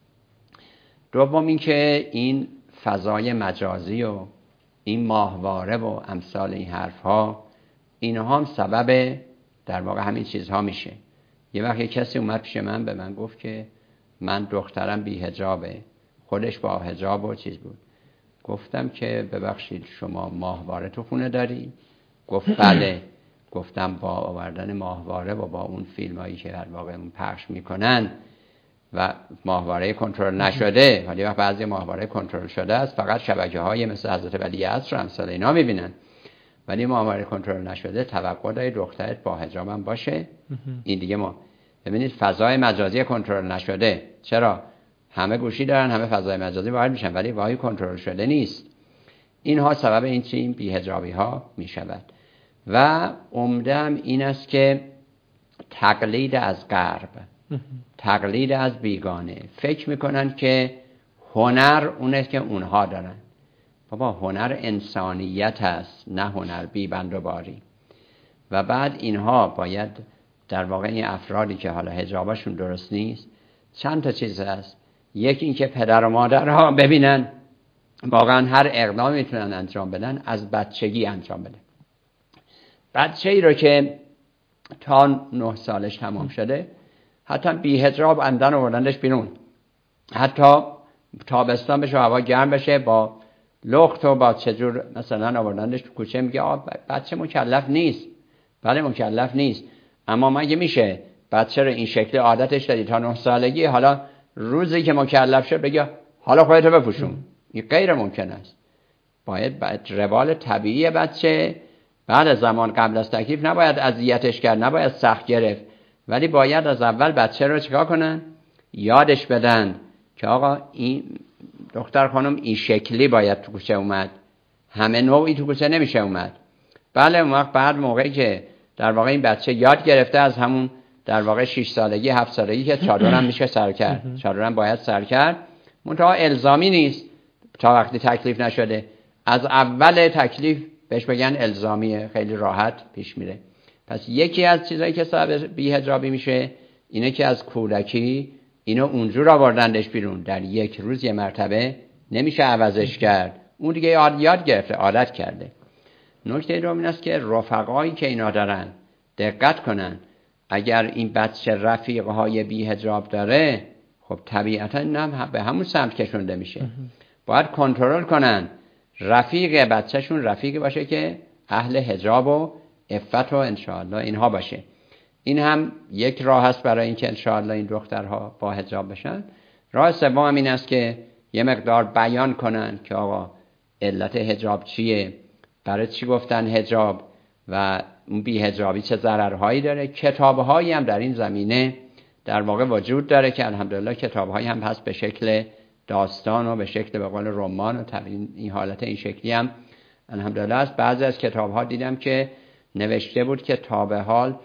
دوم این که این فضای مجازی و این ماهواره و امثال این حرفها، اینها هم سبب در واقع همین چیزها میشه. یه وقت یه کسی اومد پیش من به من گفت که من دخترم بی حجابه، خودش با حجاب و چیز بود. گفتم که ببخشید شما ماهواره تو خونه داری؟ گفت بله. گفتم با آوردن ماهواره و با اون فیلمایی که در واقع اون پخش میکنن و ماهواره کنترل نشده، ولی وقت بعضی ماهواره کنترل شده است فقط شبکه‌های مثل حضرت ولیعصر و امثال اینا میبینن، ولی ماهواره کنترل نشده توقع داری دخترت با حجاب هم باشه. این دیگه ما ببینید فضای مجازی کنترل نشده، چرا همه گوشی دارن، همه فضای مجازی وارد میشن ولی واهی کنترل شده نیست. اینها سبب این چی بی‌حجابی ها میشود. و عمده‌ام این است که تقلید از غرب، تقلید از بیگانه. فکر میکنن که هنر اونه که اونها دارن. بابا هنر انسانیت است، نه هنر بیبند و باری. و بعد اینها باید در واقع این افرادی که حالا حجابشون درست نیست، چند تا چیز هست. یکی این که پدر و مادرها ببینن واقعا هر اقدامی میتونن انجام بدن از بچگی انجام بدن. بچه‌ای رو که تا 9 سالش تمام شده حتی بی حجاب اندن آوردنش بیرون، حتی تابستان بشه هوا گرم بشه با لخت و با چجور مثلا آوردنش تو کوچه، میگه بچه مکلف نیست. بله مکلف نیست، اما مگه میشه بچه رو این شکل عادتش دادی تا 9 سالگی، حالا روزی که مکلف شد بگه حالا خودتو بپوشون؟ این غیر ممکن است. باید روال طبیعی بچه بعد از زمان قبل از تکلیف نباید اذیتش کرد، نباید سخت گرفت، ولی باید از اول بچه رو چیکار کنن؟ یادش بدن که آقا این دختر خانم این شکلی باید تو کوچه اومد، همه نوعی تو کوچه نمیشه اومد. بله اون وقت بعد موقعی که در واقع این بچه یاد گرفته از همون در واقع 6 سالگی 7 سالگی که چادرم میشه سر کرد، چادرم باید سر کرد، منتها الزامی نیست تا وقتی تکلیف نشده. از اول تکلیف بهش بگن الزامیه، خیلی راحت پیش میره. پس یکی از چیزایی که سبب بی‌حجابی میشه اینه که از کودکی اینو اونجور آوردندش بیرون، در یک روز یه مرتبه نمیشه عوضش کرد، اون دیگه یاد گرفته، عادت کرده. نکته دوم این است که رفقایی که اینا دارن دقت کنن. اگر این بچه رفیقهای بی‌حجاب داره خب طبیعتا نه به همون سمت کشونده میشه. باید کنترل کنن رفیق بچهشون رفیقی باشه که اهل حجاب و عفت و انشاءالله اینها باشه. این هم یک راه است برای اینکه انشاءالله این دخترها با حجاب بشن. راه سوم این است که یه مقدار بیان کنن که آقا علت حجاب چیه، برای چی گفتن حجاب و اون بی حجابی چه ضررهایی داره. کتابهایی هم در این زمینه در واقع وجود داره که الحمدلله کتابهایی هم هست به شکل داستان و به شکل به قول رمان و این حالت این شکلی هم الحمدلله است. بعضی از کتابها دیدم که نوشته بود که تا به حال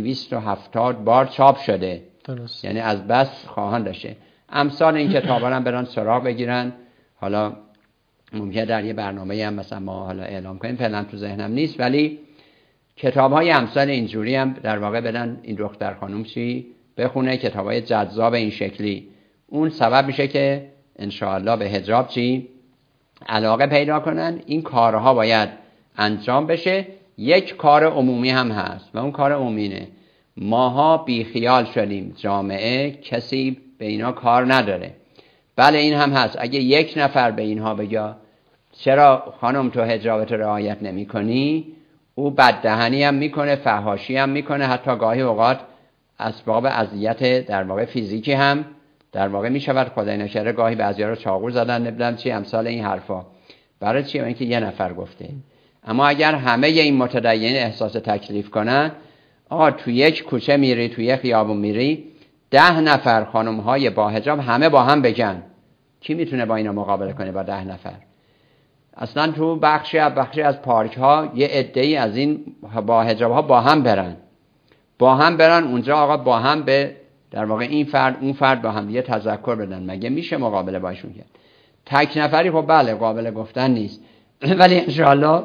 270 بار چاپ شده. درست. یعنی از بس خواهان داشته. امثال این کتابا هم برن سراغ بگیرن. حالا ممکنه در یه برنامه هم مثلا ما حالا اعلام کنیم، فعلا تو ذهنم نیست، ولی کتاب‌های امثال اینجوری هم در واقع بدن این دختر خانم چی بخونه، کتاب‌های جذاب این شکلی. اون سبب میشه که انشاءالله به حجاب چی علاقه پیدا کنن. این کارها باید انجام بشه. یک کار عمومی هم هست و اون کار عمومی اینه: ماها بیخیال شدیم، جامعه کسی به اینا کار نداره. بله این هم هست، اگه یک نفر به اینها بگه چرا خانم تو حجابت رعایت نمی کنی، او بددهنی هم میکنه، فحاشی هم میکنه، حتی گاهی اوقات اسباب اذیت در واقع فیزیکی هم در واقع میشود. خدای نکرده گاهی بعضیا رو چاقو زدن، نمیدونم چی امثال این حرفا. برای چی؟ اینکه یه نفر گفته. اما اگر همه این متدین احساس تکلیف کنن، آقا تو یک کوچه میری، تو یک خیابون میری، 10 نفر خانم‌های با حجاب همه با هم بگن، کی میتونه با اینا مقابله کنه با 10 نفر؟ اصلا تو بخشی از پارک ها یه عده‌ای از این با حجاب ها با هم برن اونجا، آقا با هم به در واقع این فرد اون فرد با هم یه تذکر بدن. مگه میشه مقابله باشون کرد؟ تک نفری خب بله قابل گفتن نیست، ولی انشاءالله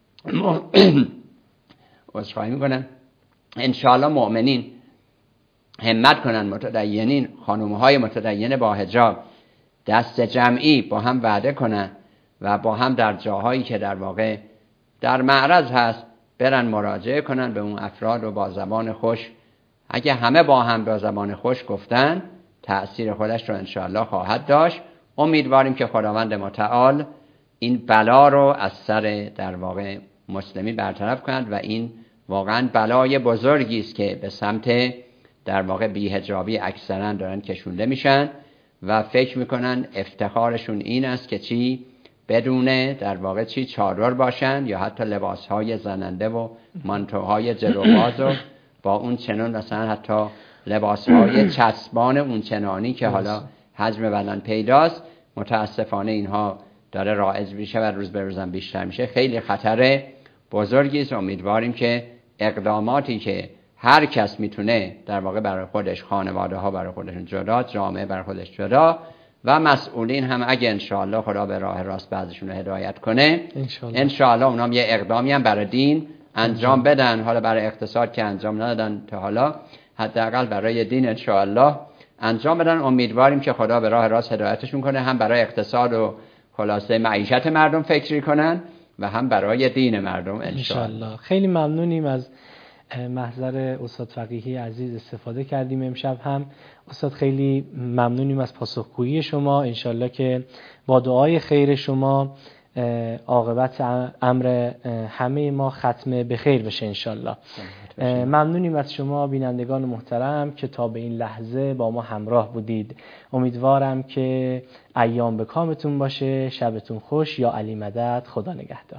عذرخواهی میکنم، انشاءالله مؤمنین همت کنن، متدینین، خانم‌های متدین با حجاب دست جمعی با هم وعده کنن و با هم در جاهایی که در واقع در معرض هست برن مراجعه کنن به اون افراد و با زبان خوش. اگه همه با هم با زبان خوش گفتن، تأثیر خودش رو انشاءالله خواهد داشت. امیدواریم که خداوند متعال این بلا رو از سر در واقع مسلمی برطرف کند و این واقعا بلای بزرگی است که به سمت در واقع بی‌حجابی اکثرا دارن کشونده میشن و فکر میکنن افتخارشون این است که چی بدون در واقع چی چادر باشن یا حتی لباسهای زننده و مانتوهای جلوباز و با اون چنان مثلا حتی لباسهای چسبان اون چنانی که حالا حجم بدن پیداست. متاسفانه اینها داره رایج میشه و روز به روز بیشتر میشه. خیلی خطر بزرگی است. امیدواریم که اقداماتی که هر کس میتونه در واقع برای خودش، خانواده ها برای خودشون جدا، جامعه برای خودش جدا و مسئولین هم اگه انشاءالله خدا به راه راست بعضشون رو هدایت کنه، انشاءالله اونام یه اقدامی هم برای دین انجام بدن. حالا برای اقتصاد که انجام ندادن تا حالا، حداقل برای دین انشاءالله انجام بدن. امیدواریم که خدا به راه راست هدایتشون کنه، هم برای اقتصاد و خلاصه معیشت مردم فکری کنن و هم برای دین مردم انشاءالله. خیلی ممنونیم از محضر استاد فقیهی عزیز استفاده کردیم امشب هم. استاد خیلی ممنونیم از پاسخگویی شما. انشالله که با دعای خیر شما عاقبت امر همه ما ختم به خیر بشه انشالله. ممنونیم از شما بینندگان محترم که تا به این لحظه با ما همراه بودید. امیدوارم که ایام به کامتون باشه. شبتون خوش. یا علی مدد. خدا نگهدار.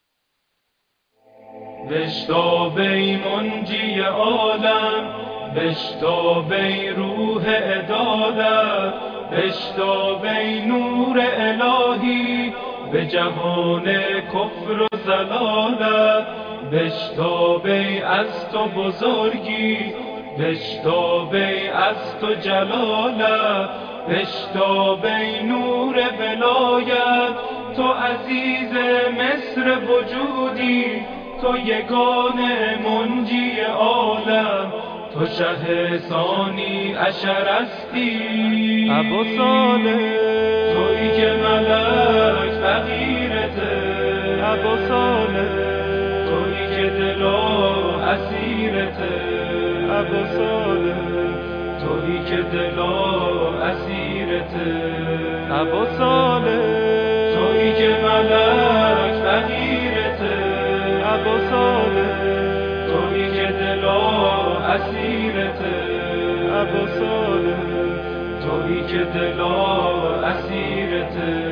بشتابی منجی عالم، بشتابی روح عدالت، بشتابی نور الهی به جهان کفر و ضلالت، بشتابی از تو بزرگی، بشتابی از تو جلالت، بشتابی نور ولایت، تو عزیز مصر وجودی، تو یگانه منجی عالم، تو شه ثانی عشر هستی ابو صالح، تویی که ملک فقیرته ابو صالح، تویی که دلا اسیرته ابو صالح، تویی که دلا اسیرته ابو صالح، تویی که ملک فقیرته ابو صالح، تویی که دلا اسیرته ابو صالح، تویی که دلا اسیرته